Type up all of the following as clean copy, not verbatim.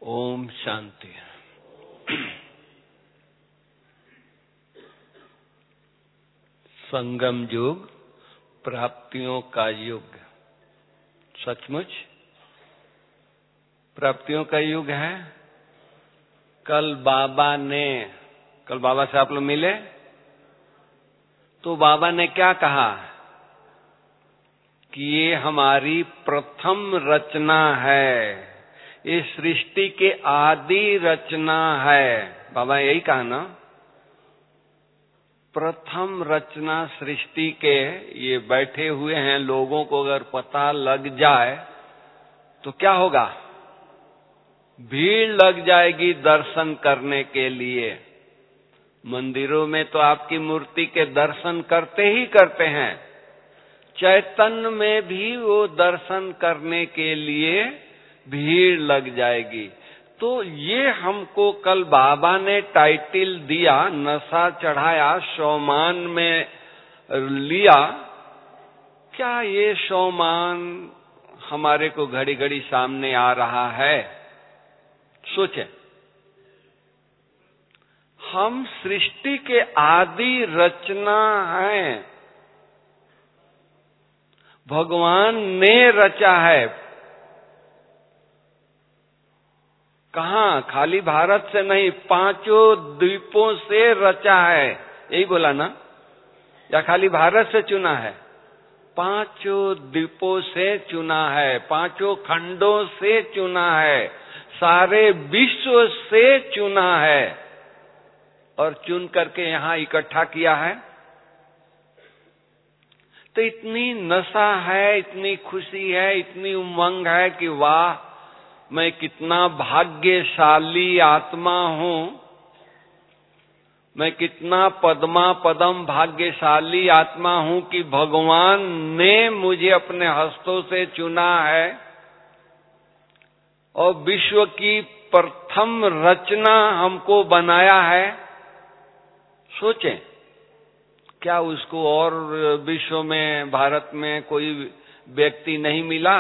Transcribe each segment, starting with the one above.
ओम शांति। संगम युग प्राप्तियों का युग, सचमुच प्राप्तियों का युग है। कल बाबा से आप लोग मिले तो बाबा ने क्या कहा कि ये हमारी प्रथम रचना है, ये सृष्टि के आदि रचना है। बाबा यही कहा ना, प्रथम रचना सृष्टि के। ये बैठे हुए हैं लोगों को अगर पता लग जाए तो क्या होगा? भीड़ लग जाएगी दर्शन करने के लिए। मंदिरों में तो आपकी मूर्ति के दर्शन करते ही करते हैं, चैतन्य में भी वो दर्शन करने के लिए भीड़ लग जाएगी। तो ये हमको कल बाबा ने टाइटल दिया, नशा चढ़ाया, शौमान में लिया। क्या ये शौमान हमारे को घड़ी घड़ी सामने आ रहा है? सोचें, हम सृष्टि के आदि रचना हैं, भगवान ने रचा है। कहाँ? खाली भारत से नहीं, पांचों द्वीपों से रचा है। यही बोला ना? या खाली भारत से चुना है? पांचों द्वीपों से चुना है, पांचों खंडों से चुना है, सारे विश्व से चुना है और चुन करके यहाँ इकट्ठा किया है। तो इतनी नशा है, इतनी खुशी है, इतनी उमंग है कि वाह, मैं कितना भाग्यशाली आत्मा हूँ, मैं कितना पदम भाग्यशाली आत्मा हूँ कि भगवान ने मुझे अपने हस्तों से चुना है और विश्व की प्रथम रचना हमको बनाया है। सोचें, क्या उसको और विश्व में, भारत में कोई व्यक्ति नहीं मिला?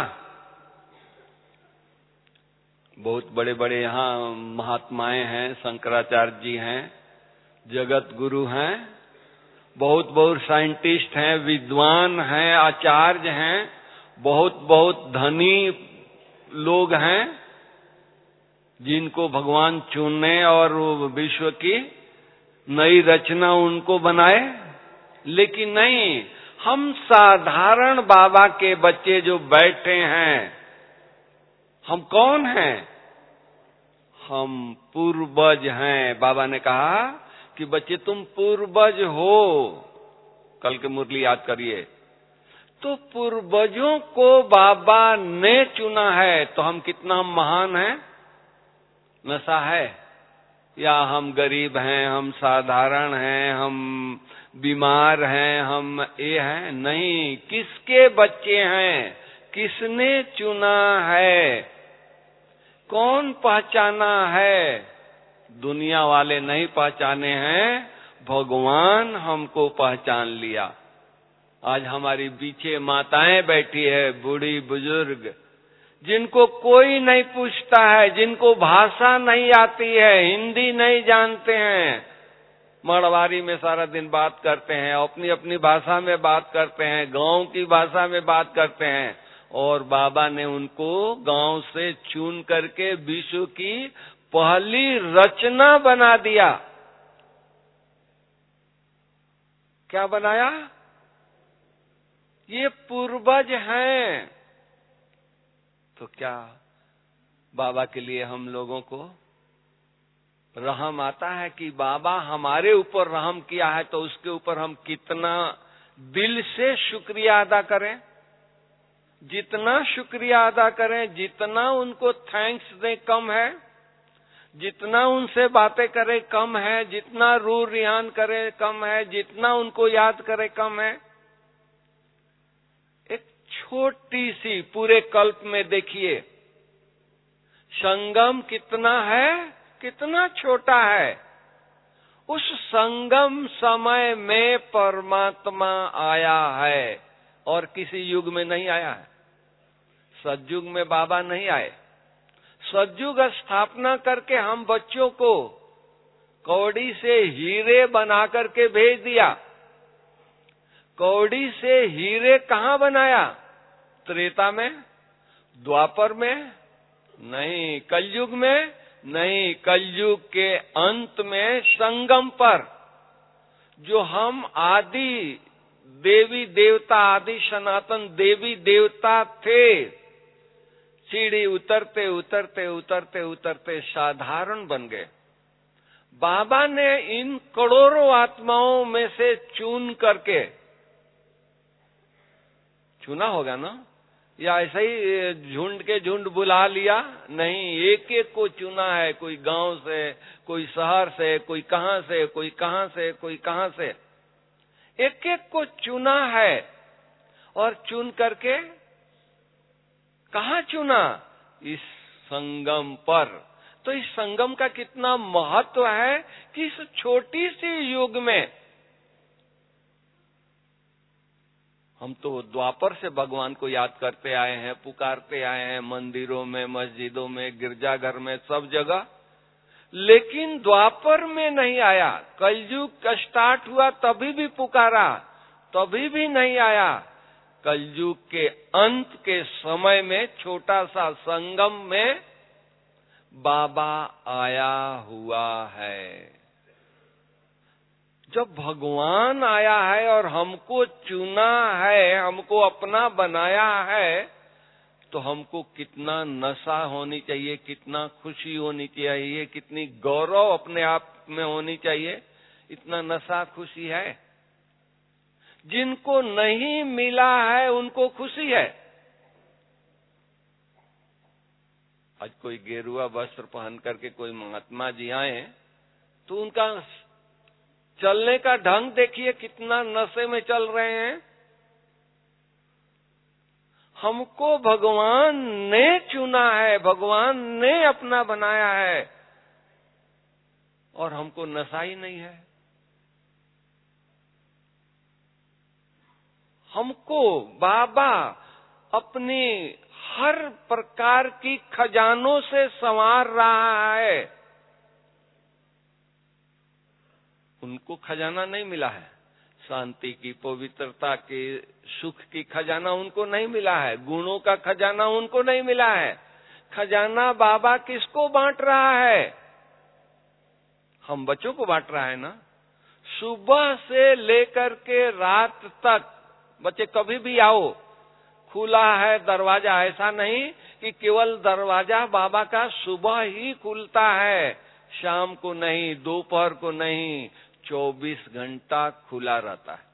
बहुत बड़े बड़े यहाँ महात्माएं हैं, शंकराचार्य जी हैं, जगत गुरु हैं, बहुत बहुत साइंटिस्ट हैं, विद्वान हैं, आचार्य हैं, बहुत बहुत धनी लोग हैं जिनको भगवान चुने और विश्व की नई रचना उनको बनाए। लेकिन नहीं, हम साधारण बाबा के बच्चे जो बैठे हैं, हम कौन हैं? हम पूर्वज हैं। बाबा ने कहा कि बच्चे तुम पूर्वज हो। कल के मुरली याद करिए। तो पूर्वजों को बाबा ने चुना है, तो हम कितना महान हैं? नशा है या हम गरीब हैं, हम साधारण हैं, हम बीमार हैं, हम ये हैं? नहीं, किसके बच्चे हैं? किसने चुना है? कौन पहचाना है? दुनिया वाले नहीं पहचाने हैं, भगवान हमको पहचान लिया। आज हमारी पीछे माताएं बैठी है, बूढ़ी बुजुर्ग, जिनको कोई नहीं पूछता है, जिनको भाषा नहीं आती है, हिंदी नहीं जानते हैं, मड़वारी में सारा दिन बात करते हैं, अपनी अपनी भाषा में बात करते हैं, गांव की भाषा में बात करते हैं, और बाबा ने उनको गांव से चुन करके विश्व की पहली रचना बना दिया। क्या बनाया? ये पूर्वज हैं। तो क्या बाबा के लिए हम लोगों को रहम आता है कि बाबा हमारे ऊपर रहम किया है, तो उसके ऊपर हम कितना दिल से शुक्रिया अदा करें? जितना शुक्रिया अदा करें, जितना उनको थैंक्स दें कम है, जितना उनसे बातें करें कम है, जितना रूह रियान करें कम है, जितना उनको याद करें कम है। एक छोटी सी, पूरे कल्प में देखिए, संगम कितना है, कितना छोटा है। उस संगम समय में परमात्मा आया है और किसी युग में नहीं आया है। सतयुग में बाबा नहीं आए, सतयुग स्थापना करके हम बच्चों को कौड़ी से हीरे बना करके भेज दिया। कौड़ी से हीरे कहाँ बनाया? त्रेता में, द्वापर में नहीं, कलयुग में नहीं, कलयुग के अंत में संगम पर जो हम आदि देवी देवता, आदि सनातन देवी देवता थे, सीढ़ी उतरते उतरते उतरते उतरते साधारण बन गए। बाबा ने इन करोड़ों आत्माओं में से चुन करके, चुना होगा ना, या ऐसे ही झुंड के झुंड बुला लिया? नहीं, एक एक को चुना है। कोई गांव से, कोई शहर से, कोई कहां से, कोई कहां से, कोई कहां से, एक एक को चुना है। और चुन करके कहां चुना? इस संगम पर। तो इस संगम का कितना महत्व है कि इस छोटी सी युग में हम तो द्वापर से भगवान को याद करते आए हैं, पुकारते आए हैं, मंदिरों में, मस्जिदों में, गिरजाघर में, सब जगह। लेकिन द्वापर में नहीं आया। कलयुग स्टार्ट हुआ तभी भी पुकारा, तभी भी नहीं आया। कलयुग के अंत के समय में छोटा सा संगम में बाबा आया हुआ है। जब भगवान आया है और हमको चुना है, हमको अपना बनाया है, तो हमको कितना नशा होनी चाहिए, कितना खुशी होनी चाहिए, कितनी गौरव अपने आप में होनी चाहिए। इतना नशा खुशी है। जिनको नहीं मिला है उनको खुशी है। आज कोई गेरुआ वस्त्र पहन करके कोई महात्मा जी आए तो उनका चलने का ढंग देखिए, कितना नशे में चल रहे हैं। हमको भगवान ने चुना है, भगवान ने अपना बनाया है, और हमको नशा ही नहीं है। हमको बाबा अपनी हर प्रकार की खजानों से संवार रहा है। उनको खजाना नहीं मिला है, शांति की, पवित्रता की, सुख की खजाना उनको नहीं मिला है, गुणों का खजाना उनको नहीं मिला है। खजाना बाबा किसको बांट रहा है? हम बच्चों को बांट रहा है ना। सुबह से लेकर के रात तक बच्चे कभी भी आओ, खुला है दरवाजा। ऐसा नहीं कि केवल दरवाजा बाबा का सुबह ही खुलता है, शाम को नहीं, दोपहर को नहीं, 24 घंटा खुला रहता है।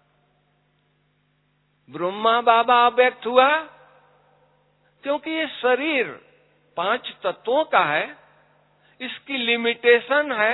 ब्रह्मा बाबा अव्यक्त हुआ क्योंकि ये शरीर 5 तत्वों का है, इसकी लिमिटेशन है,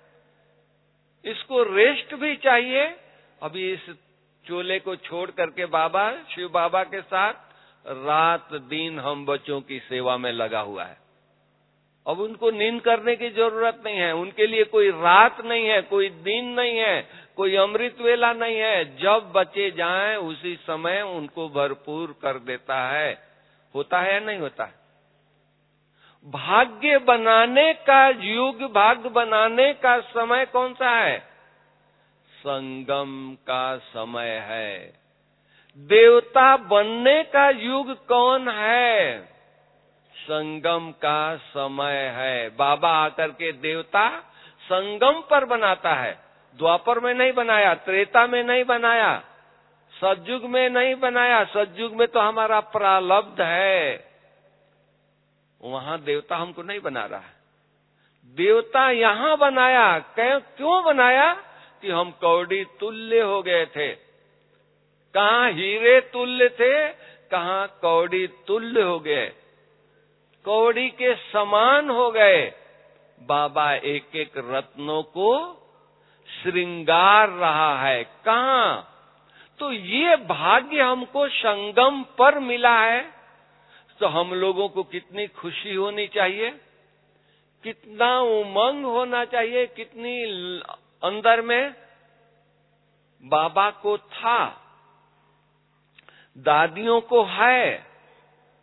इसको रेस्ट भी चाहिए। अभी इस चोले को छोड़ करके बाबा, शिव बाबा के साथ रात दिन हम बच्चों की सेवा में लगा हुआ है। अब उनको नींद करने की जरूरत नहीं है, उनके लिए कोई रात नहीं है, कोई दिन नहीं है, कोई अमृत वेला नहीं है। जब बच्चे जाएं उसी समय उनको भरपूर कर देता है। होता है या नहीं होता है? भाग्य बनाने का युग, भाग्य बनाने का समय कौन सा है? संगम का समय है। देवता बनने का युग कौन है? संगम का समय है। बाबा आकर के देवता संगम पर बनाता है। द्वापर में नहीं बनाया, त्रेता में नहीं बनाया, सतयुग में नहीं बनाया। सतयुग में तो हमारा प्रारब्ध है, वहां देवता हमको नहीं बना रहा है। देवता यहां बनाया। क्यों बनाया? कि हम कौड़ी तुल्य हो गए थे। कहां हीरे तुल्य थे, कहां कौड़ी तुल्य हो गए, कौड़ी के समान हो गए। बाबा एक एक रत्नों को श्रृंगार रहा है। कहां? तो ये भाग्य हमको संगम पर मिला है। तो हम लोगों को कितनी खुशी होनी चाहिए, कितना उमंग होना चाहिए, कितनी अंदर में बाबा को था, दादियों को है,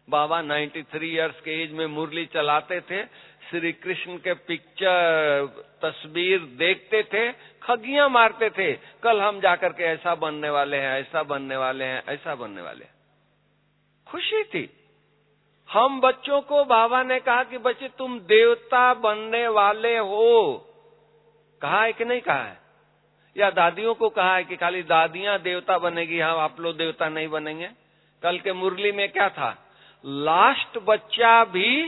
बाबा 93 इयर्स के एज में मुरली चलाते थे, श्री कृष्ण के पिक्चर तस्वीर देखते थे, खगियां मारते थे, कल हम जाकर के ऐसा बनने वाले हैं, ऐसा बनने वाले हैं, ऐसा बनने वाले हैं। खुशी थी। हम बच्चों को बाबा ने कहा कि बच्चे तुम देवता बनने वाले हो, कहा है कि नहीं कहा है? या दादियों को कहा है कि खाली दादियां देवता बनेगी, हाँ आप लोग देवता नहीं बनेंगे? कल के मुरली में क्या था? लास्ट बच्चा भी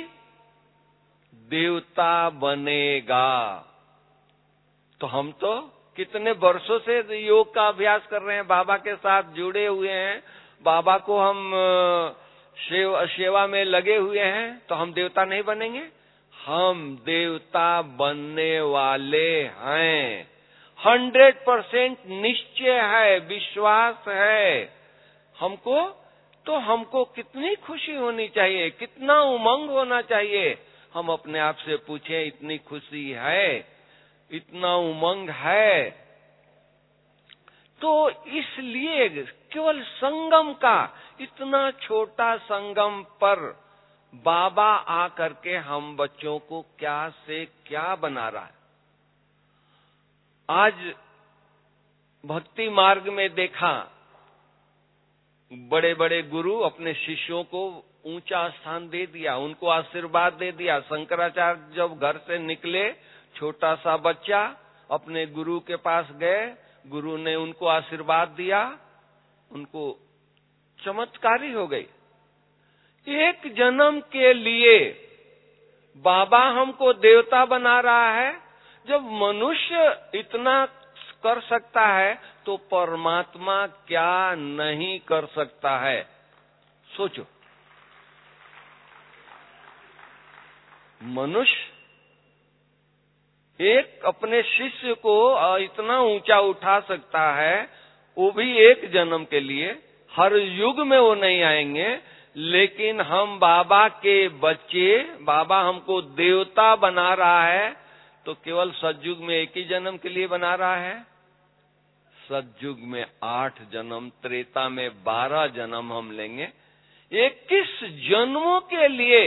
देवता बनेगा। तो हम तो कितने वर्षों से योग का अभ्यास कर रहे हैं, बाबा के साथ जुड़े हुए हैं, बाबा को हम सेवा में लगे हुए हैं, तो हम देवता नहीं बनेंगे? हम देवता बनने वाले हैं। 100% निश्चय है, विश्वास है हमको। तो हमको कितनी खुशी होनी चाहिए, कितना उमंग होना चाहिए। हम अपने आप से पूछें, इतनी खुशी है, इतना उमंग है, तो इसलिए केवल संगम का, इतना छोटा संगम पर बाबा आकर के हम बच्चों को क्या से क्या बना रहा है। आज भक्ति मार्ग में देखा, बड़े बड़े गुरु अपने शिष्यों को ऊंचा स्थान दे दिया, उनको आशीर्वाद दे दिया। शंकराचार्य जब घर से निकले, छोटा सा बच्चा अपने गुरु के पास गए, गुरु ने उनको आशीर्वाद दिया, उनको चमत्कारी हो गई। एक जन्म के लिए बाबा हमको देवता बना रहा है। जब मनुष्य इतना कर सकता है तो परमात्मा क्या नहीं कर सकता है? सोचो, मनुष्य एक अपने शिष्य को इतना ऊंचा उठा सकता है, वो भी एक जन्म के लिए। हर युग में वो नहीं आएंगे, लेकिन हम बाबा के बच्चे, बाबा हमको देवता बना रहा है, तो केवल सतयुग में एक ही जन्म के लिए बना रहा है। सतयुग में 8 जन्म, त्रेता में 12 जन्म हम लेंगे। 21 जन्मों के लिए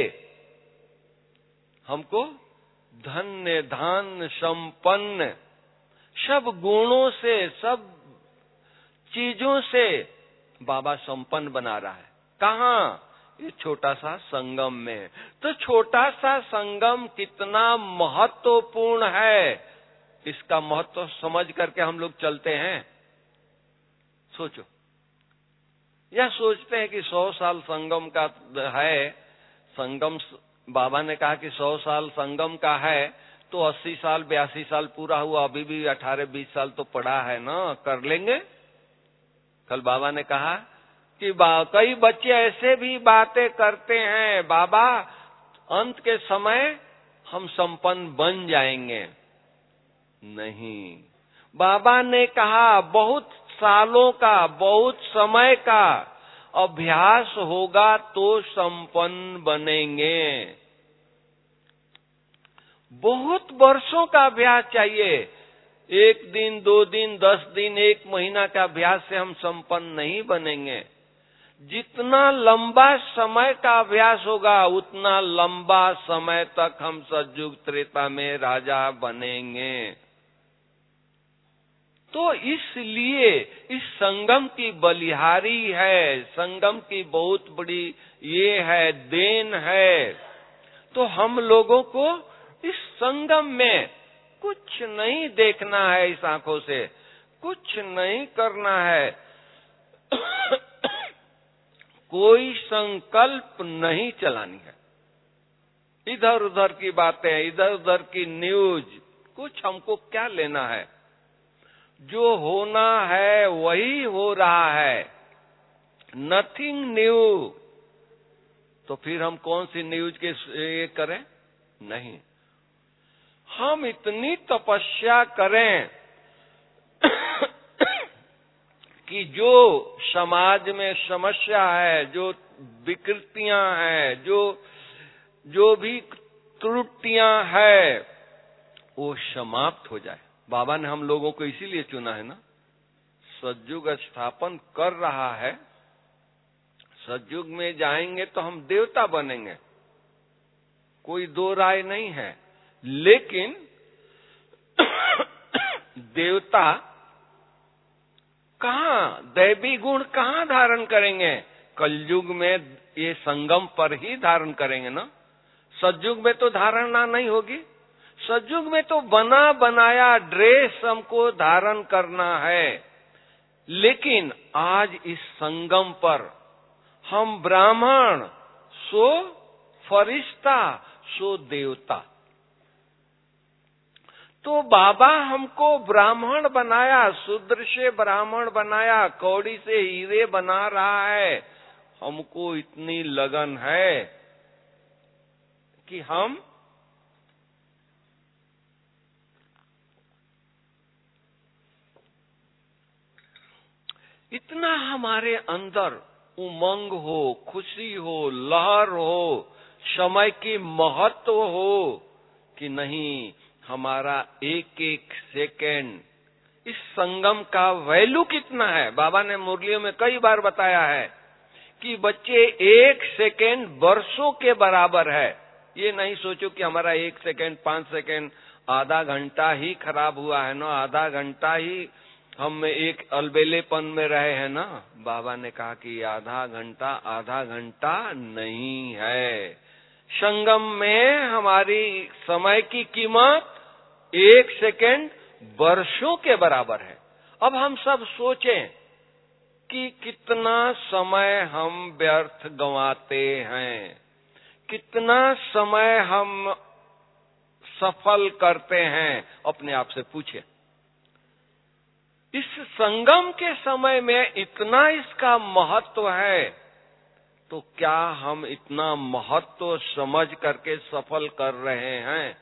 हमको धन्य धान्य संपन्न, सब गुणों से, सब चीजों से बाबा संपन्न बना रहा है। कहाँ? ये छोटा सा संगम में। तो छोटा सा संगम कितना महत्वपूर्ण है, इसका महत्व समझ करके हम लोग चलते हैं। सोचो, या सोचते हैं कि 100 साल संगम का है, संगम बाबा ने कहा कि 100 साल संगम का है, तो 80 साल 82 साल पूरा हुआ, अभी भी 18-20 साल तो पड़ा है ना, कर लेंगे। कल बाबा ने कहा कि कई बच्चे ऐसे भी बातें करते हैं, बाबा अंत के समय हम संपन्न बन जाएंगे। नहीं, बाबा ने कहा बहुत सालों का, बहुत समय का अभ्यास होगा तो संपन्न बनेंगे। बहुत वर्षों का अभ्यास चाहिए। 1 दिन, 2 दिन, 10 दिन, 1 महीना का अभ्यास से हम संपन्न नहीं बनेंगे। जितना लंबा समय का अभ्यास होगा, उतना लंबा समय तक हम सतयुग त्रेता में राजा बनेंगे। तो इसलिए इस संगम की बलिहारी है, संगम की बहुत बड़ी ये है, देन है। तो हम लोगों को इस संगम में कुछ नहीं देखना है, इस आंखों से कुछ नहीं करना है। कोई संकल्प नहीं चलानी है। इधर उधर की बातें, इधर उधर की न्यूज, कुछ हमको क्या लेना है? जो होना है वही हो रहा है, नथिंग न्यू। तो फिर हम कौन सी न्यूज के ये करें? नहीं, हम इतनी तपस्या करें कि जो समाज में समस्या है, जो विकृतियां हैं, जो भी त्रुटियां हैं, वो समाप्त हो जाए। बाबा ने हम लोगों को इसीलिए चुना है ना। सतयुग स्थापन कर रहा है, सतयुग में जाएंगे तो हम देवता बनेंगे, कोई दो राय नहीं है। लेकिन देवता कहाँ, दैवी गुण कहाँ धारण करेंगे? कलयुग में ये संगम पर ही धारण करेंगे ना। सतयुग में तो धारणा नहीं होगी। सतयुग में तो बना बनाया ड्रेस हमको धारण करना है। लेकिन आज इस संगम पर हम ब्राह्मण सो फरिश्ता सो देवता। तो बाबा हमको ब्राह्मण बनाया, शूद्र से ब्राह्मण बनाया, कौड़ी से हीरे बना रहा है। हमको इतनी लगन है कि हम इतना हमारे अंदर उमंग हो, खुशी हो, लहर हो, समय की महत्व हो कि नहीं, हमारा एक एक सेकेंड इस संगम का वैल्यू कितना है। बाबा ने मुरलियों में कई बार बताया है कि बच्चे एक सेकेंड वर्षों के बराबर है। ये नहीं सोचो कि हमारा एक सेकेंड 5 सेकेंड आधा घंटा ही खराब हुआ है ना, आधा घंटा ही हम एक अलबेलेपन में रहे हैं ना। बाबा ने कहा कि आधा घंटा नहीं है। संगम में हमारी समय की कीमत एक सेकेंड वर्षों के बराबर है। अब हम सब सोचें कि कितना समय हम व्यर्थ गंवाते हैं, कितना समय हम सफल करते हैं। अपने आप से पूछे, इस संगम के समय में इतना इसका महत्व है, तो क्या हम इतना महत्व समझ करके सफल कर रहे हैं?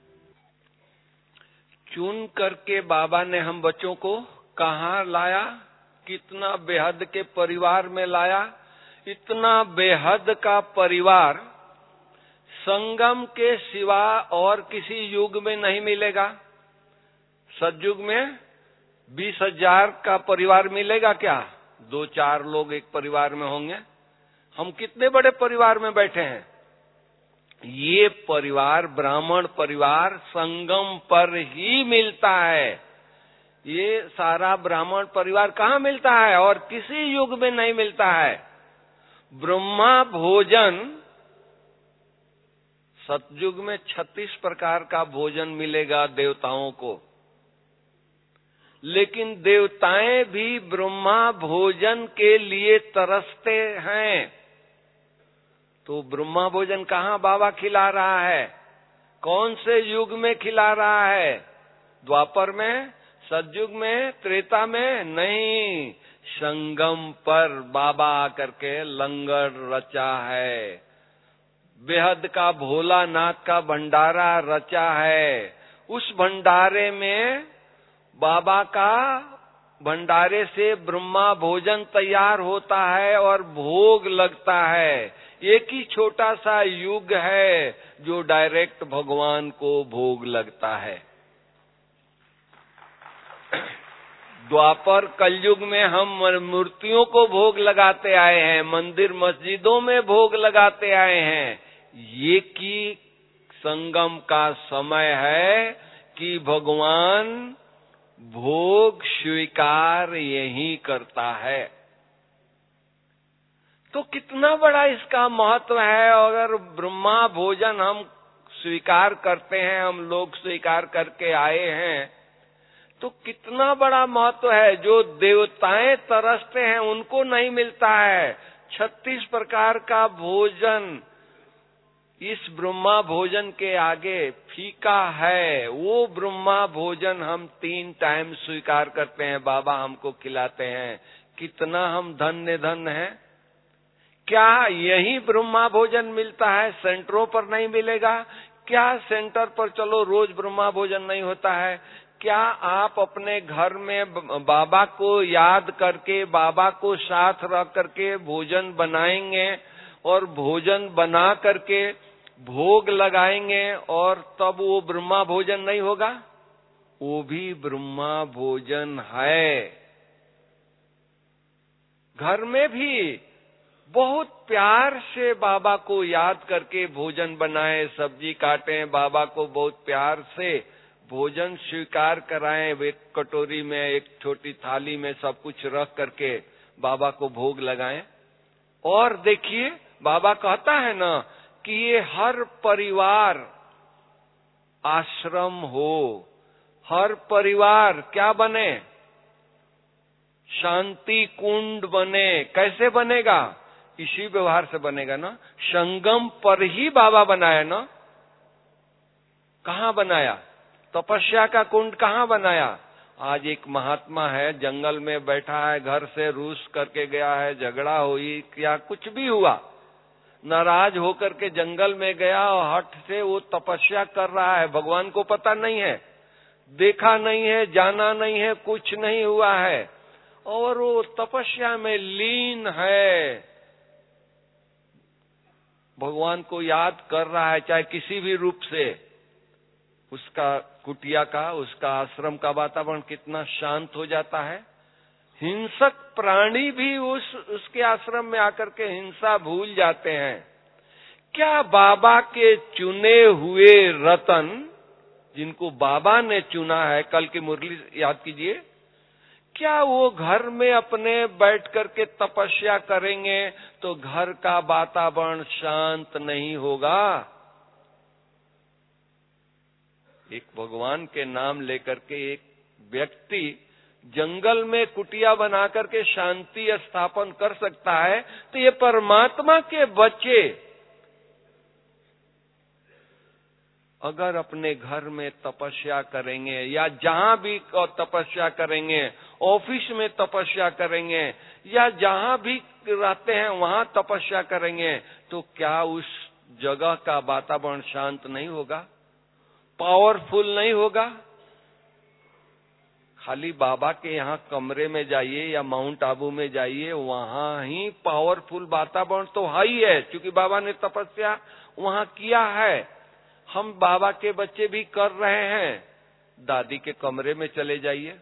चुन करके बाबा ने हम बच्चों को कहाँ लाया, कितना बेहद के परिवार में लाया। इतना बेहद का परिवार संगम के सिवा और किसी युग में नहीं मिलेगा। सतयुग में 20,000 का परिवार मिलेगा क्या? 2-4 लोग एक परिवार में होंगे। हम कितने बड़े परिवार में बैठे हैं। ये परिवार, ब्राह्मण परिवार संगम पर ही मिलता है। ये सारा ब्राह्मण परिवार कहाँ मिलता है? और किसी युग में नहीं मिलता है। ब्रह्मा भोजन, सतयुग में 36 प्रकार का भोजन मिलेगा देवताओं को, लेकिन देवताएं भी ब्रह्मा भोजन के लिए तरसते हैं। तो ब्रह्मा भोजन कहाँ बाबा खिला रहा है? कौन से युग में खिला रहा है? द्वापर में, सतयुग में, त्रेता में? नहीं, संगम पर बाबा आकर के लंगर रचा है। बेहद का भोलानाथ का भंडारा रचा है। उस भंडारे में बाबा का भंडारे से ब्रह्मा भोजन तैयार होता है और भोग लगता है। एक ही छोटा सा युग है जो डायरेक्ट भगवान को भोग लगता है। द्वापर कलयुग में हम मूर्तियों को भोग लगाते आए हैं, मंदिर मस्जिदों में भोग लगाते आए हैं। ये की संगम का समय है कि भगवान भोग स्वीकार यही करता है। तो कितना बड़ा इसका महत्व है। अगर ब्रह्मा भोजन हम स्वीकार करते हैं, हम लोग स्वीकार करके आए हैं, तो कितना बड़ा महत्व है। जो देवताएं तरसते हैं उनको नहीं मिलता है। 36 प्रकार का भोजन इस ब्रह्मा भोजन के आगे फीका है। वो ब्रह्मा भोजन हम 3 टाइम स्वीकार करते हैं, बाबा हमको खिलाते हैं। कितना हम धन्य हैं। क्या यही ब्रह्मा भोजन मिलता है, सेंटरों पर नहीं मिलेगा? क्या सेंटर पर चलो रोज ब्रह्मा भोजन नहीं होता है? क्या आप अपने घर में बाबा को याद करके, बाबा को साथ रख करके भोजन बनाएंगे और भोजन बना करके भोग लगाएंगे और तब वो ब्रह्मा भोजन नहीं होगा? वो भी ब्रह्मा भोजन है। घर में भी बहुत प्यार से बाबा को याद करके भोजन बनाएं, सब्जी काटें, बाबा को बहुत प्यार से भोजन स्वीकार कराएं, एक कटोरी में, एक छोटी थाली में सब कुछ रख करके बाबा को भोग लगाएं। और देखिए बाबा कहता है ना कि ये हर परिवार आश्रम हो, हर परिवार क्या बने, शांति कुंड बने। कैसे बनेगा? इसी व्यवहार से बनेगा ना। संगम पर ही बाबा बनाया ना। कहाँ बनाया? तपस्या का कुंड कहाँ बनाया? आज एक महात्मा है, जंगल में बैठा है, घर से रूस करके गया है, झगड़ा हुई, क्या कुछ भी हुआ, नाराज होकर के जंगल में गया और हठ से वो तपस्या कर रहा है। भगवान को पता नहीं है, देखा नहीं है, जाना नहीं है, कुछ नहीं हुआ है, और वो तपस्या में लीन है, भगवान को याद कर रहा है, चाहे किसी भी रूप से। उसका कुटिया का, उसका आश्रम का वातावरण कितना शांत हो जाता है। हिंसक प्राणी भी उसके आश्रम में आकर के हिंसा भूल जाते हैं। क्या बाबा के चुने हुए रतन, जिनको बाबा ने चुना है, कल की मुरली याद कीजिए, क्या वो घर में अपने बैठ करके तपस्या करेंगे तो घर का वातावरण शांत नहीं होगा? एक भगवान के नाम लेकर के एक व्यक्ति जंगल में कुटिया बना करके शांति स्थापन कर सकता है, तो ये परमात्मा के बच्चे अगर अपने घर में तपस्या करेंगे, या जहां भी तपस्या करेंगे, ऑफिस में तपस्या करेंगे, या जहां भी रहते हैं वहां तपस्या करेंगे, तो क्या उस जगह का वातावरण शांत नहीं होगा, पावरफुल नहीं होगा? खाली बाबा के यहाँ कमरे में जाइए या माउंट आबू में जाइए, वहां ही पावरफुल वातावरण तो है ही है, क्योंकि बाबा ने तपस्या वहां किया है। हम बाबा के बच्चे भी कर रहे हैं। दादी के कमरे में चले जाइए,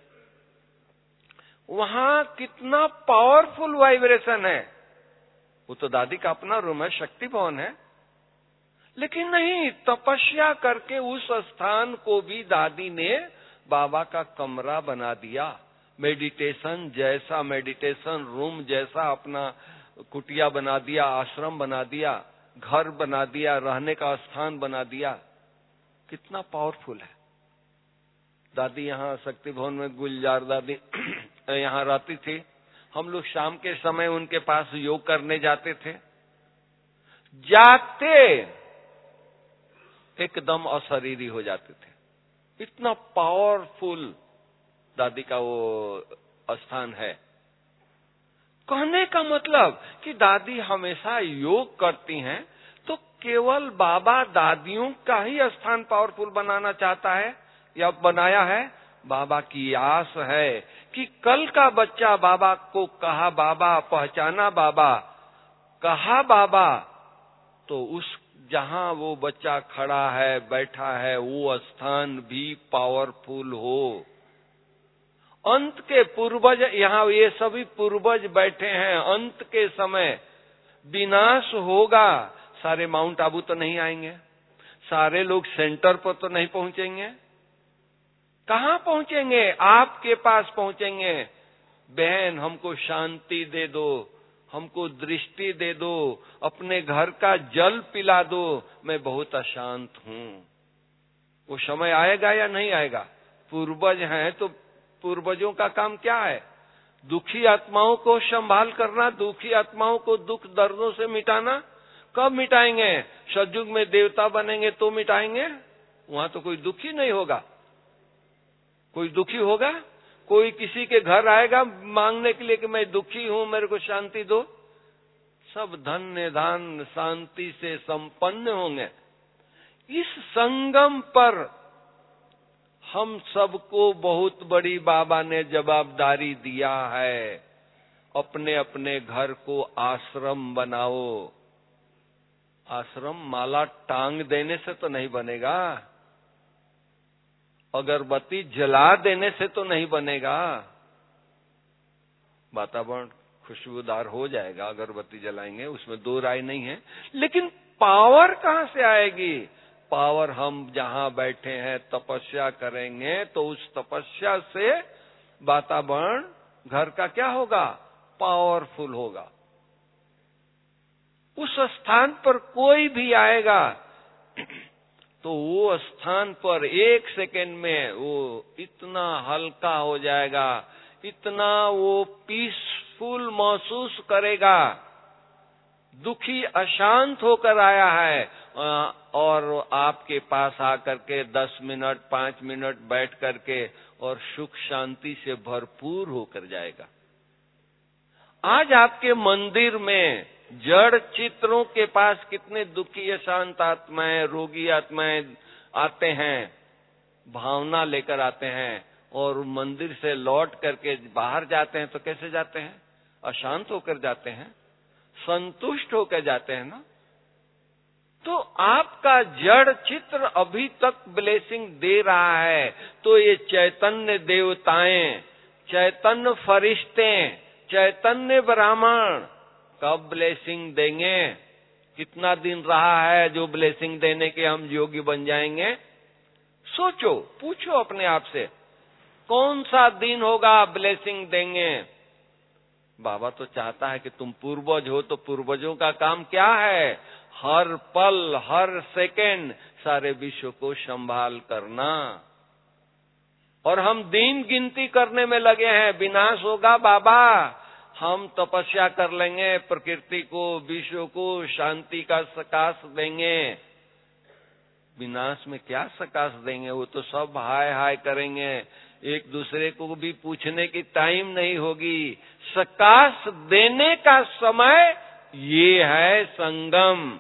वहां कितना पावरफुल वाइब्रेशन है। वो तो दादी का अपना रूम है, शक्ति भवन है, लेकिन नहीं, तपस्या करके उस स्थान को भी दादी ने बाबा का कमरा बना दिया। मेडिटेशन जैसा, मेडिटेशन रूम जैसा अपना कुटिया बना दिया, आश्रम बना दिया, घर बना दिया, रहने का स्थान बना दिया। कितना पावरफुल है। दादी यहाँ शक्ति भवन में, गुलजार दादी यहाँ रहती थी। हम लोग शाम के समय उनके पास योग करने जाते थे। जाते एकदम अशरीरी हो जाते थे। इतना पावरफुल दादी का वो स्थान है। कहने का मतलब कि दादी हमेशा योग करती हैं, तो केवल बाबा दादियों का ही स्थान पावरफुल बनाना चाहता है या बनाया है? बाबा की आस है कि कल का बच्चा बाबा को कहा बाबा, पहचाना बाबा, कहा बाबा, तो उस जहां वो बच्चा खड़ा है, बैठा है, वो स्थान भी पावरफुल हो। अंत के पूर्वज, यहाँ ये सभी पूर्वज बैठे हैं। अंत के समय विनाश होगा, सारे माउंट आबू तो नहीं आएंगे, सारे लोग सेंटर पर तो नहीं पहुंचेंगे। कहां पहुंचेंगे? आपके पास पहुंचेंगे। बहन, हमको शांति दे दो, हमको दृष्टि दे दो, अपने घर का जल पिला दो, मैं बहुत अशांत हूं। वो समय आएगा या नहीं आएगा? पूर्वज हैं तो पूर्वजों का काम क्या है? दुखी आत्माओं को संभाल करना, दुखी आत्माओं को दुख दर्दों से मिटाना। कब मिटाएंगे? सतयुग में देवता बनेंगे तो मिटाएंगे। वहां तो कोई दुखी नहीं होगा। कोई दुखी होगा? कोई किसी के घर आएगा मांगने के लिए कि मैं दुखी हूं, मेरे को शांति दो? सब धन्य धान शांति से संपन्न होंगे। इस संगम पर हम सबको बहुत बड़ी बाबा ने जवाबदारी दिया है। अपने अपने घर को आश्रम बनाओ। आश्रम माला टांग देने से तो नहीं बनेगा, अगरबत्ती जला देने से तो नहीं बनेगा। वातावरण खुशबूदार हो जाएगा, अगरबत्ती जलाएंगे, उसमें दो राय नहीं है। लेकिन पावर कहाँ से आएगी? पावर हम जहाँ बैठे हैं तपस्या करेंगे तो उस तपस्या से वातावरण घर का क्या होगा? पावरफुल होगा। उस स्थान पर कोई भी आएगा तो वो स्थान पर 1 सेकेंड में वो इतना हल्का हो जाएगा, इतना वो पीसफुल महसूस करेगा। दुखी अशांत होकर आया है और आपके पास आकर के 10 मिनट 5 मिनट बैठ करके और सुख शांति से भरपूर होकर जाएगा। आज आपके मंदिर में जड़ चित्रों के पास कितने दुखी अशांत आत्माएं, रोगी आत्माएं आते हैं, भावना लेकर आते हैं, और मंदिर से लौट करके बाहर जाते हैं तो कैसे जाते हैं? अशांत होकर जाते हैं, संतुष्ट होकर जाते हैं ना। तो आपका जड़ चित्र अभी तक ब्लेसिंग दे रहा है, तो ये चैतन्य देवताएं, चैतन्य फरिश्ते, चैतन्य ब्राह्मण कब ब्लेसिंग देंगे? कितना दिन रहा है जो ब्लेसिंग देने के हम योग्य बन जाएंगे? सोचो, पूछो अपने आप से, कौन सा दिन होगा ब्लेसिंग देंगे? बाबा तो चाहता है कि तुम पूर्वज हो, तो पूर्वजों का काम क्या है? हर पल हर सेकंड सारे विश्व को संभाल करना। और हम दिन गिनती करने में लगे हैं, विनाश होगा बाबा, हम तपस्या कर लेंगे, प्रकृति को, विश्व को शांति का सकाश देंगे। विनाश में क्या सकाश देंगे? वो तो सब हाय हाय करेंगे, एक दूसरे को भी पूछने की टाइम नहीं होगी। सकाश देने का समय ये है संगम।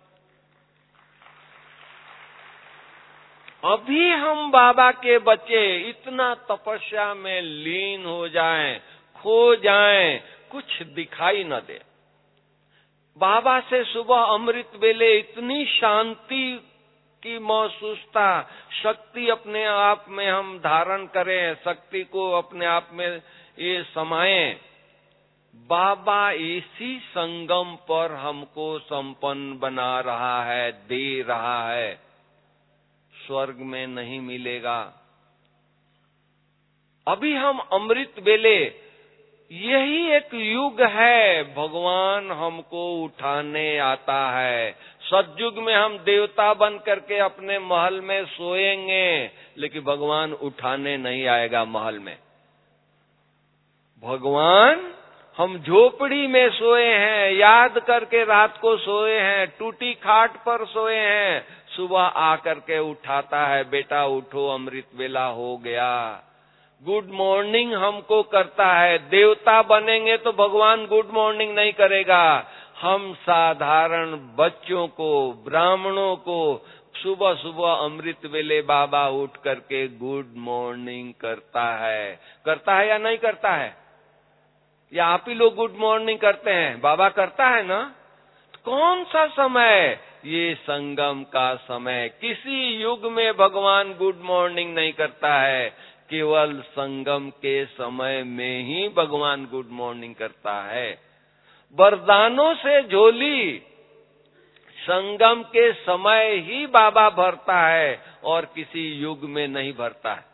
अभी हम बाबा के बच्चे इतना तपस्या में लीन हो जाएं, खो जाएं, कुछ दिखाई न दे। बाबा से सुबह अमृत वेले इतनी शांति की महसूसता, शक्ति अपने आप में हम धारण करें, शक्ति को अपने आप में ये समाएं। बाबा इसी संगम पर हमको संपन्न बना रहा है, दे रहा है। स्वर्ग में नहीं मिलेगा। अभी हम अमृत वेले, यही एक युग है, भगवान हमको उठाने आता है। सतयुग में हम देवता बन करके अपने महल में सोएंगे, लेकिन भगवान उठाने नहीं आएगा महल में। भगवान, हम झोपड़ी में सोए हैं, याद करके रात को सोए हैं, टूटी खाट पर सोए हैं, सुबह आकर के उठाता है, बेटा उठो, अमृत वेला हो गया। गुड मॉर्निंग हमको करता है। देवता बनेंगे तो भगवान गुड मॉर्निंग नहीं करेगा। हम साधारण बच्चों को, ब्राह्मणों को सुबह सुबह अमृत वेले बाबा उठ करके गुड मॉर्निंग करता है या नहीं करता है? या आप ही लोग गुड मॉर्निंग करते हैं? बाबा करता है ना? कौन सा समय? ये संगम का समय। किसी युग में भगवान गुड मॉर्निंग नहीं करता है, केवल संगम के समय में ही भगवान गुड मॉर्निंग करता है। वरदानों से झोली संगम के समय ही बाबा भरता है और किसी युग में नहीं भरता है।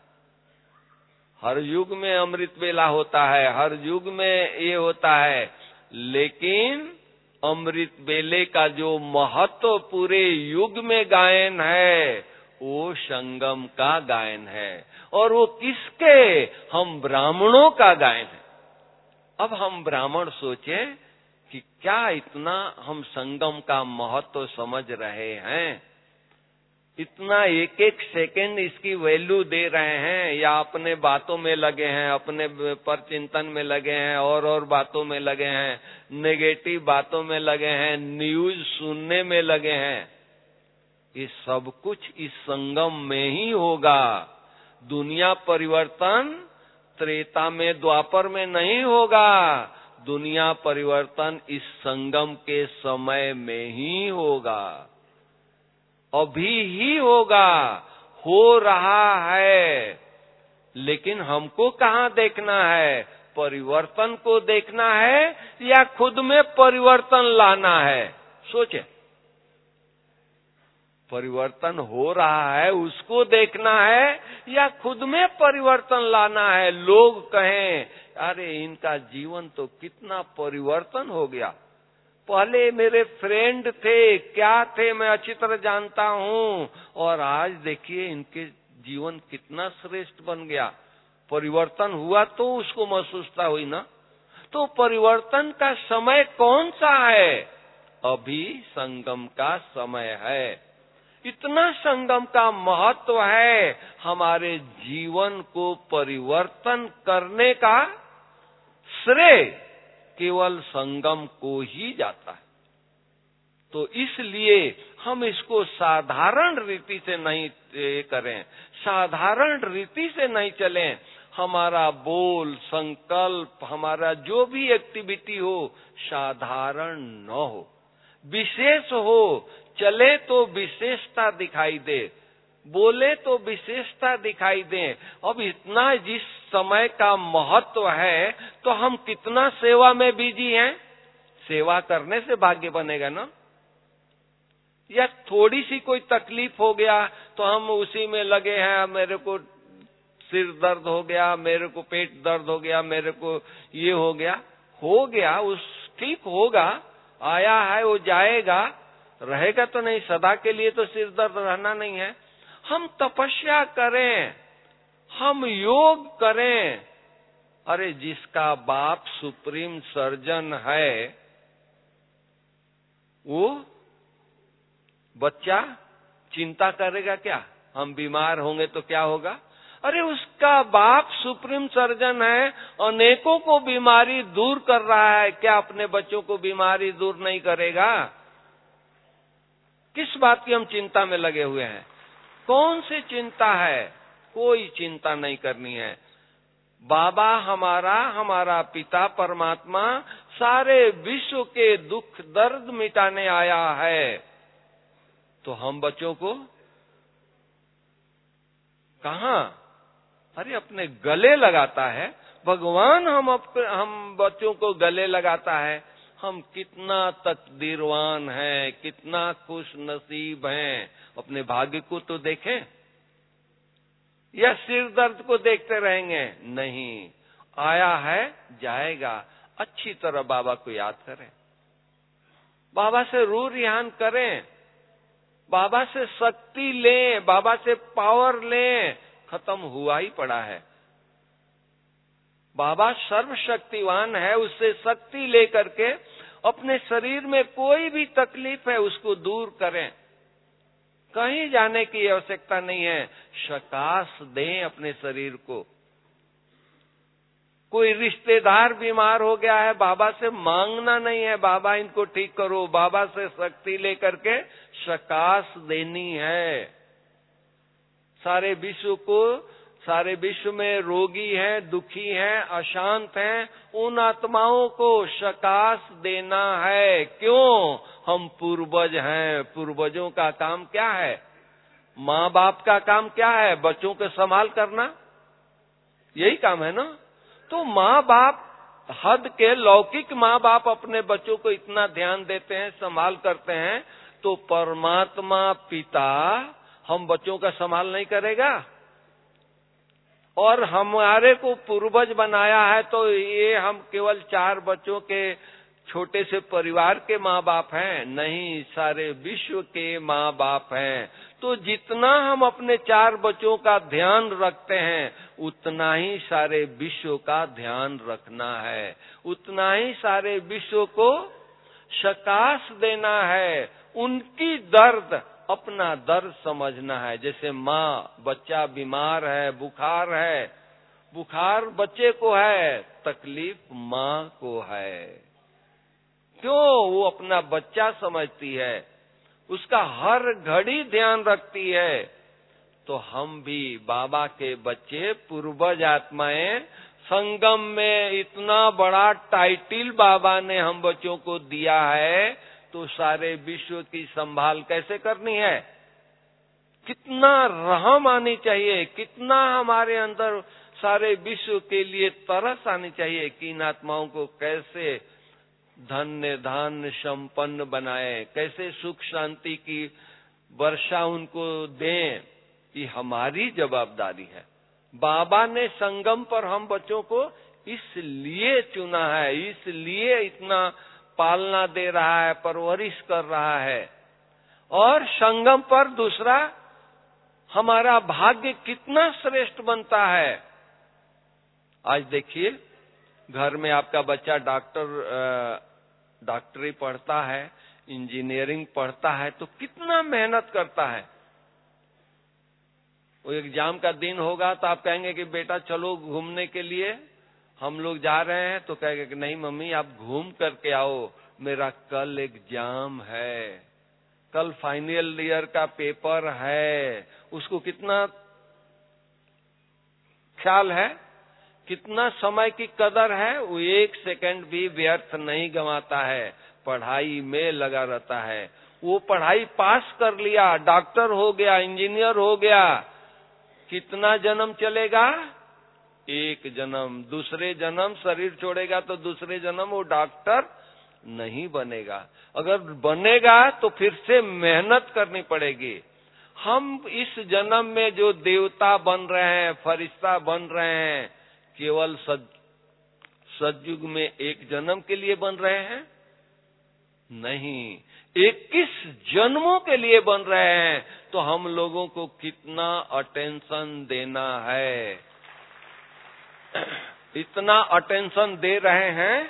हर युग में अमृत वेला होता है, हर युग में ये होता है, लेकिन अमृत वेले का जो महत्व पूरे युग में गायन है, वो संगम का गायन है। और वो किसके? हम ब्राह्मणों का गायन है। अब हम ब्राह्मण सोचें कि क्या इतना हम संगम का महत्व समझ रहे हैं? इतना एक एक सेकंड इसकी वैल्यू दे रहे हैं, या अपने बातों में लगे हैं, अपने पर चिंतन में लगे हैं, और बातों में लगे हैं, नेगेटिव बातों में लगे हैं, न्यूज सुनने में लगे हैं? ये सब कुछ इस संगम में ही होगा। दुनिया परिवर्तन त्रेता में, द्वापर में नहीं होगा। दुनिया परिवर्तन इस संगम के समय में ही होगा, अभी ही होगा, हो रहा है। लेकिन हमको कहाँ देखना है? परिवर्तन को देखना है या खुद में परिवर्तन लाना है? सोचे। परिवर्तन हो रहा है उसको देखना है या खुद में परिवर्तन लाना है? लोग कहें अरे इनका जीवन तो कितना परिवर्तन हो गया, पहले मेरे फ्रेंड थे, क्या थे मैं अच्छी तरह जानता हूँ, और आज देखिए इनके जीवन कितना श्रेष्ठ बन गया। परिवर्तन हुआ तो उसको महसूसता हुई ना। तो परिवर्तन का समय कौन सा है? अभी संगम का समय है। इतना संगम का महत्व है, हमारे जीवन को परिवर्तन करने का श्रेय केवल संगम को ही जाता है। तो इसलिए हम इसको साधारण रीति से नहीं करें, साधारण रीति से नहीं चलें। हमारा बोल, संकल्प, हमारा जो भी एक्टिविटी हो साधारण न हो, विशेष हो। चले तो विशेषता दिखाई दे, बोले तो विशेषता दिखाई दे। अब इतना जिस समय का महत्व है तो हम कितना सेवा में बिजी हैं। सेवा करने से भाग्य बनेगा ना? या थोड़ी सी कोई तकलीफ हो गया तो हम उसी में लगे हैं, मेरे को सिर दर्द हो गया, मेरे को पेट दर्द हो गया, मेरे को ये हो गया, उस ठीक होगा, आया है वो जाएगा, रहेगा तो नहीं सदा के लिए, तो सिर दर्द रहना नहीं है। हम तपस्या करें, हम योग करें। अरे जिसका बाप सुप्रीम सर्जन है, वो बच्चा चिंता करेगा क्या? हम बीमार होंगे तो क्या होगा? अरे उसका बाप सुप्रीम सर्जन है, अनेकों को बीमारी दूर कर रहा है, क्या अपने बच्चों को बीमारी दूर नहीं करेगा? किस बात की हम चिंता में लगे हुए हैं? कौन सी चिंता है? कोई चिंता नहीं करनी है। बाबा हमारा पिता परमात्मा सारे विश्व के दुख दर्द मिटाने आया है, तो हम बच्चों को कहां? अरे अपने गले लगाता है भगवान, हम बच्चों को गले लगाता है। हम कितना तकदीरवान हैं, कितना खुश नसीब हैं। अपने भाग्य को तो देखें, या सिर दर्द को देखते रहेंगे? नहीं, आया है जाएगा। अच्छी तरह बाबा को याद करें, बाबा से रूह रिहान करें, बाबा से शक्ति लें, बाबा से पावर लें। खत्म हुआ ही पड़ा है। बाबा सर्वशक्तिवान है, उससे शक्ति लेकर के अपने शरीर में कोई भी तकलीफ है उसको दूर करें। कहीं जाने की आवश्यकता नहीं है, शकाश दें अपने शरीर को। कोई रिश्तेदार बीमार हो गया है, बाबा से मांगना नहीं है बाबा इनको ठीक करो, बाबा से शक्ति लेकर के शकाश देनी है। सारे विश्व में रोगी हैं, दुखी हैं, अशांत हैं, उन आत्माओं को शकाश देना है। क्यों? हम पूर्वज हैं। पूर्वजों का काम क्या है? माँ बाप का काम क्या है? बच्चों को संभाल करना, यही काम है ना। तो माँ बाप हद के लौकिक माँ बाप अपने बच्चों को इतना ध्यान देते हैं, संभाल करते हैं, तो परमात्मा पिता हम बच्चों का संभाल नहीं करेगा? और हमारे को पूर्वज बनाया है तो ये हम केवल 4 बच्चों के छोटे से परिवार के माँ बाप हैं? नहीं, सारे विश्व के माँ बाप हैं। तो जितना हम अपने 4 बच्चों का ध्यान रखते हैं, उतना ही सारे विश्व का ध्यान रखना है, उतना ही सारे विश्व को शकाश देना है। उनकी दर्द अपना दर्द समझना है। जैसे माँ, बच्चा बीमार है, बुखार है, बुखार बच्चे को है, तकलीफ माँ को है। क्यों? वो अपना बच्चा समझती है, उसका हर घड़ी ध्यान रखती है। तो हम भी बाबा के बच्चे, पूर्वज आत्माएं, संगम में इतना बड़ा टाइटिल बाबा ने हम बच्चों को दिया है, तो सारे विश्व की संभाल कैसे करनी है? कितना रहम आनी चाहिए, कितना हमारे अंदर सारे विश्व के लिए तरस आनी चाहिए कि इन आत्माओं को कैसे धन्य धान्य संपन्न बनाए, कैसे सुख शांति की वर्षा उनको दें। ये हमारी जवाबदारी है। बाबा ने संगम पर हम बच्चों को इसलिए चुना है, इसलिए इतना पालना दे रहा है, परवरिश कर रहा है। और संगम पर दूसरा, हमारा भाग्य कितना श्रेष्ठ बनता है। आज देखिए, घर में आपका बच्चा डॉक्टरी पढ़ता है, इंजीनियरिंग पढ़ता है, तो कितना मेहनत करता है। वो एग्जाम का दिन होगा तो आप कहेंगे कि बेटा चलो घूमने के लिए, हम लोग जा रहे हैं, तो कहेंगे कि नहीं मम्मी आप घूम करके आओ, मेरा कल एग्जाम है, कल फाइनल ईयर का पेपर है। उसको कितना ख्याल है, कितना समय की कदर है। वो एक सेकंड भी व्यर्थ नहीं गंवाता है, पढ़ाई में लगा रहता है। वो पढ़ाई पास कर लिया, डॉक्टर हो गया, इंजीनियर हो गया, कितना जन्म चलेगा? एक जन्म। दूसरे जन्म शरीर छोड़ेगा तो दूसरे जन्म वो डॉक्टर नहीं बनेगा। अगर बनेगा तो फिर से मेहनत करनी पड़ेगी। हम इस जन्म में जो देवता बन रहे हैं, फरिश्ता बन रहे हैं, केवल सतयुग में एक जन्म के लिए बन रहे हैं? नहीं, 21 जन्मों के लिए बन रहे हैं। तो हम लोगों को कितना अटेंशन देना है, इतना अटेंशन दे रहे हैं।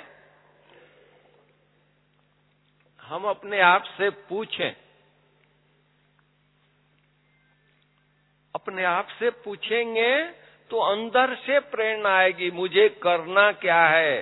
हम अपने आप से पूछें, अपने आप से पूछेंगे तो अंदर से प्रेरणा आएगी, मुझे करना क्या है।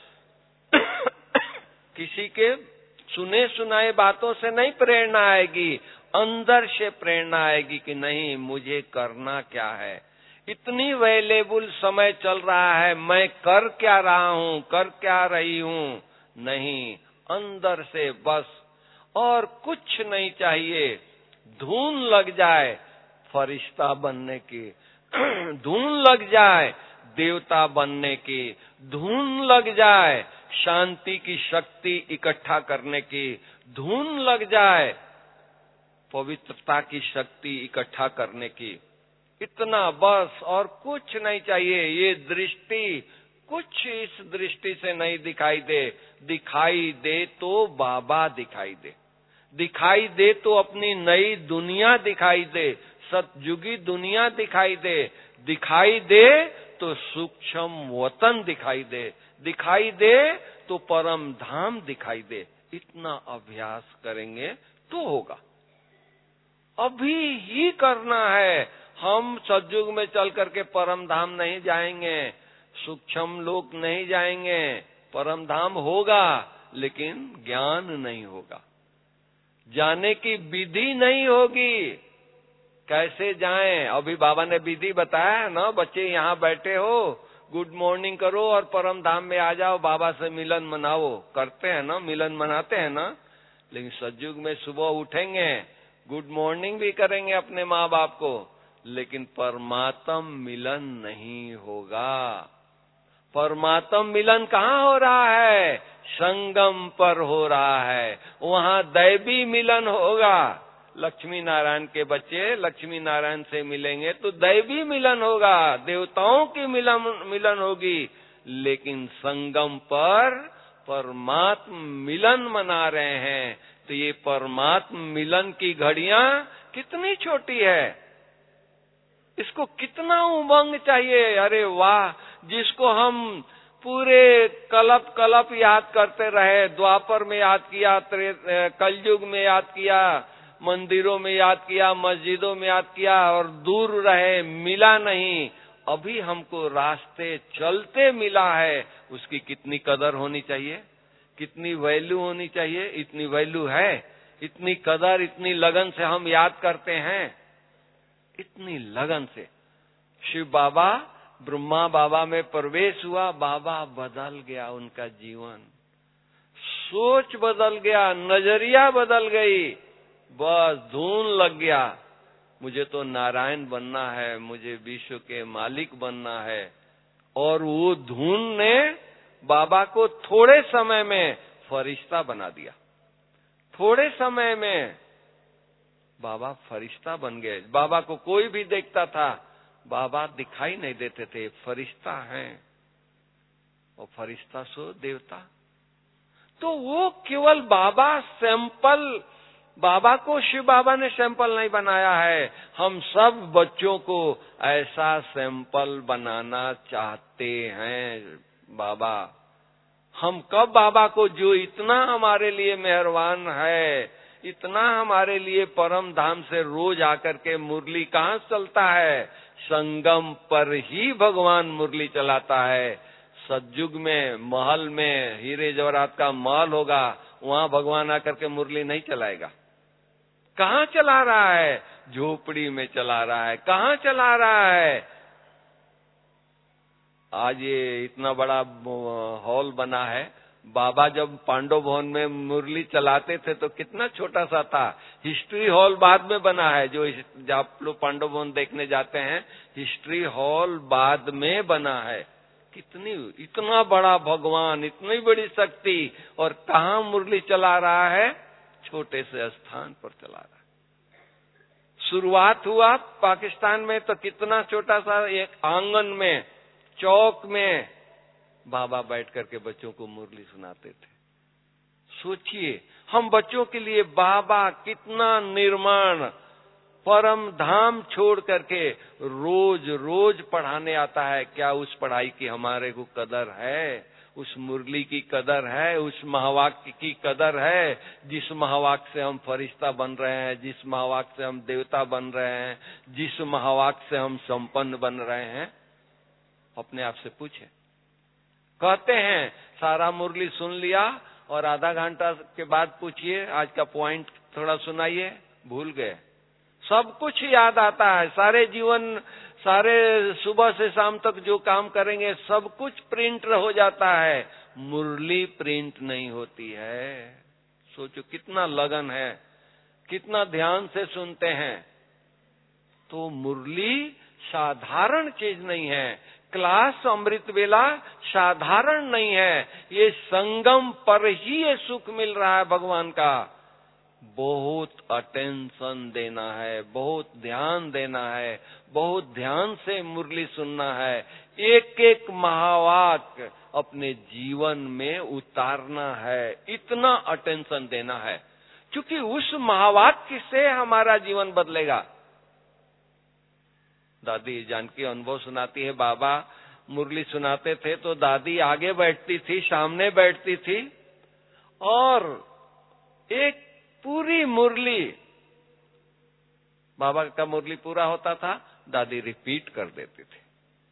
किसी के सुने सुनाए बातों से नहीं प्रेरणा आएगी, अंदर से प्रेरणा आएगी कि नहीं मुझे करना क्या है। इतनी वैल्यूएबल समय चल रहा है, मैं कर क्या रहा हूं, कर क्या रही हूं? नहीं, अंदर से बस, और कुछ नहीं चाहिए। धुन लग जाए फरिश्ता बनने की, धुन लग जाए देवता बनने की, धुन लग जाए शांति की शक्ति इकट्ठा करने की, धुन लग जाए पवित्रता की शक्ति इकट्ठा करने की। इतना बस, और कुछ नहीं चाहिए। ये दृष्टि कुछ इस दृष्टि से नहीं दिखाई दे। दिखाई दे तो बाबा दिखाई दे, दिखाई दे तो अपनी नई दुनिया दिखाई दे, सतयुगी दुनिया दिखाई दे, दिखाई दे तो सूक्ष्म वतन दिखाई दे, दिखाई दे तो परम धाम दिखाई दे। इतना अभ्यास करेंगे तो होगा। अभी ही करना है। हम सतयुग में चल करके परम धाम नहीं जाएंगे, सूक्ष्म लोक नहीं जाएंगे। परम धाम होगा लेकिन ज्ञान नहीं होगा, जाने की विधि नहीं होगी। कैसे जाएं? अभी बाबा ने विधि बताया है ना, बच्चे यहाँ बैठे हो, गुड मॉर्निंग करो और परम धाम में आ जाओ, बाबा से मिलन मनाओ। करते हैं ना, मिलन मनाते हैं ना। लेकिन सतयुग में सुबह उठेंगे, गुड मॉर्निंग भी करेंगे अपने माँ बाप को, लेकिन परमात्म मिलन नहीं होगा। परमात्म मिलन कहाँ हो रहा है? संगम पर हो रहा है। वहाँ दैवी मिलन होगा। लक्ष्मी नारायण के बच्चे लक्ष्मी नारायण से मिलेंगे तो दैवी मिलन होगा, देवताओं की मिलन होगी। लेकिन संगम पर परमात्म मिलन मना रहे हैं। तो ये परमात्म मिलन की घड़ियां कितनी छोटी है, इसको कितना उमंग चाहिए। अरे वाह, जिसको हम पूरे कल्प कल्प याद करते रहे, द्वापर में याद किया, कलयुग में याद किया, मंदिरों में याद किया, मस्जिदों में याद किया, और दूर रहे, मिला नहीं। अभी हमको रास्ते चलते मिला है, उसकी कितनी कदर होनी चाहिए, कितनी वैल्यू होनी चाहिए। इतनी वैल्यू है, इतनी कदर, इतनी लगन से हम याद करते हैं, इतनी लगन से। शिव बाबा ब्रह्मा बाबा में प्रवेश हुआ, बाबा बदल गया उनका जीवन, सोच बदल गया, नजरिया बदल गई, बस धुन लग गया, मुझे तो नारायण बनना है, मुझे विश्व के मालिक बनना है। और वो धुन ने बाबा को थोड़े समय में फरिश्ता बना दिया। थोड़े समय में बाबा फरिश्ता बन गए। बाबा को कोई भी देखता था, बाबा दिखाई नहीं देते थे, फरिश्ता हैं, और फरिश्ता सो देवता। तो वो केवल बाबा सैंपल, बाबा को शिव बाबा ने सैंपल नहीं बनाया है, हम सब बच्चों को ऐसा सैंपल बनाना चाहते हैं बाबा। हम कब बाबा को, जो इतना हमारे लिए मेहरबान है, इतना हमारे लिए परम धाम से रोज आकर के मुरली कहाँ चलता है, संगम पर ही भगवान मुरली चलाता है। सतयुग में महल में हीरे जवाहरात का महल होगा, वहां भगवान आकर के मुरली नहीं चलाएगा। कहाँ चला रहा है? झोपड़ी में चला रहा है। कहाँ चला रहा है? आज ये इतना बड़ा हॉल बना है। बाबा जब पांडव भवन में मुरली चलाते थे तो कितना छोटा सा था। हिस्ट्री हॉल बाद में बना है, जो आप लोग पांडव भवन देखने जाते हैं, हिस्ट्री हॉल बाद में बना है। कितनी, इतना बड़ा भगवान, इतनी बड़ी शक्ति, और कहाँ मुरली चला रहा है? छोटे से स्थान पर चला रहा है। शुरुआत हुआ पाकिस्तान में तो कितना छोटा सा एक आंगन में, चौक में बाबा बैठ करके बच्चों को मुरली सुनाते थे। सोचिए, हम बच्चों के लिए बाबा कितना निर्माण, परम धाम छोड़ करके रोज रोज पढ़ाने आता है। क्या उस पढ़ाई की हमारे को कदर है? उस मुरली की कदर है? उस महावाक्य की कदर है? जिस महावाक्य से हम फरिश्ता बन रहे हैं, जिस महावाक्य से हम देवता बन रहे हैं, जिस महावाक्य से हम संपन्न बन रहे हैं, अपने आप से पूछे। कहते हैं सारा मुरली सुन लिया और आधा घंटा के बाद पूछिए आज का पॉइंट थोड़ा सुनाइए, भूल गए। सब कुछ याद आता है, सारे जीवन, सारे सुबह से शाम तक जो काम करेंगे सब कुछ प्रिंट हो जाता है, मुरली प्रिंट नहीं होती है। सोचो कितना लगन है, कितना ध्यान से सुनते हैं। तो मुरली साधारण चीज नहीं है, क्लास अमृत वेला साधारण नहीं है। ये संगम पर ही ये सुख मिल रहा है भगवान का। बहुत अटेंशन देना है, बहुत ध्यान देना है, बहुत ध्यान से मुरली सुनना है, एक एक महावाक्य अपने जीवन में उतारना है, इतना अटेंशन देना है, क्योंकि उस महावाक्य से हमारा जीवन बदलेगा। दादी जानकी अनुभव सुनाती है, बाबा मुरली सुनाते थे तो दादी आगे बैठती थी, सामने बैठती थी, और एक पूरी मुरली, बाबा का मुरली पूरा होता था, दादी रिपीट कर देती थी।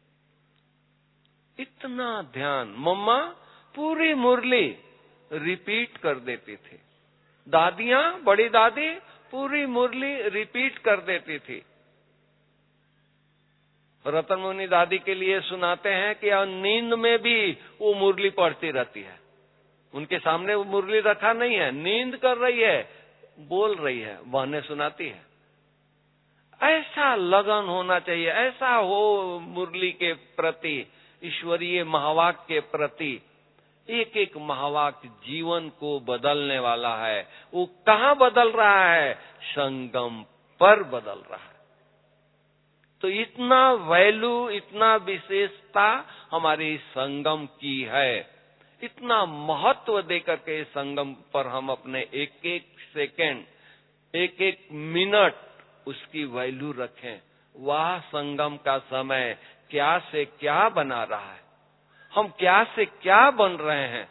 इतना ध्यान, मम्मा पूरी मुरली रिपीट कर देती थी। दादियां, बड़ी दादी पूरी मुरली रिपीट कर देती थी। रतन मुनि दादी के लिए सुनाते हैं कि नींद में भी वो मुरली पढ़ती रहती है। उनके सामने वो मुरली रखा नहीं है, नींद कर रही है, बोल रही है, बहने सुनाती है। ऐसा लगन होना चाहिए, ऐसा हो मुरली के प्रति, ईश्वरीय महावाक्य के प्रति। एक एक महावाक्य जीवन को बदलने वाला है। वो कहाँ बदल रहा है? संगम पर बदल रहा है। तो इतना वैल्यू, इतना विशेषता हमारे संगम की है, इतना महत्व देकर के संगम पर हम अपने एक एक सेकेंड, एक एक मिनट उसकी वैल्यू रखें। वह संगम का समय क्या से क्या बना रहा है, हम क्या से क्या बन रहे हैं,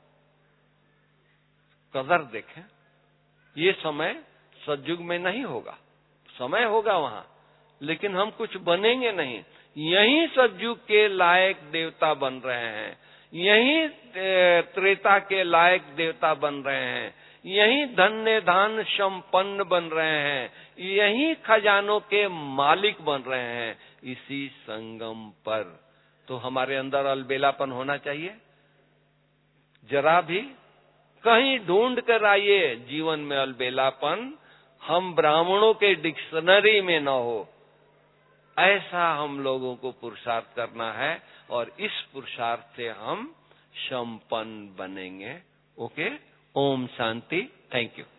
कदर देखें। ये समय सतयुग में नहीं होगा, समय होगा वहां, लेकिन हम कुछ बनेंगे नहीं। यही सतयुग के लायक देवता बन रहे हैं, यही त्रेता के लायक देवता बन रहे हैं, यही धन्य धान संपन्न बन रहे हैं, यही खजानों के मालिक बन रहे हैं, इसी संगम पर। तो हमारे अंदर अलबेलापन होना चाहिए। जरा भी कहीं ढूंढ कर आइए जीवन में अलबेलापन, हम ब्राह्मणों के डिक्शनरी में न हो, ऐसा हम लोगों को पुरुषार्थ करना है। और इस पुरुषार्थ से हम संपन्न बनेंगे। ओके, ओम शांति। Thank you.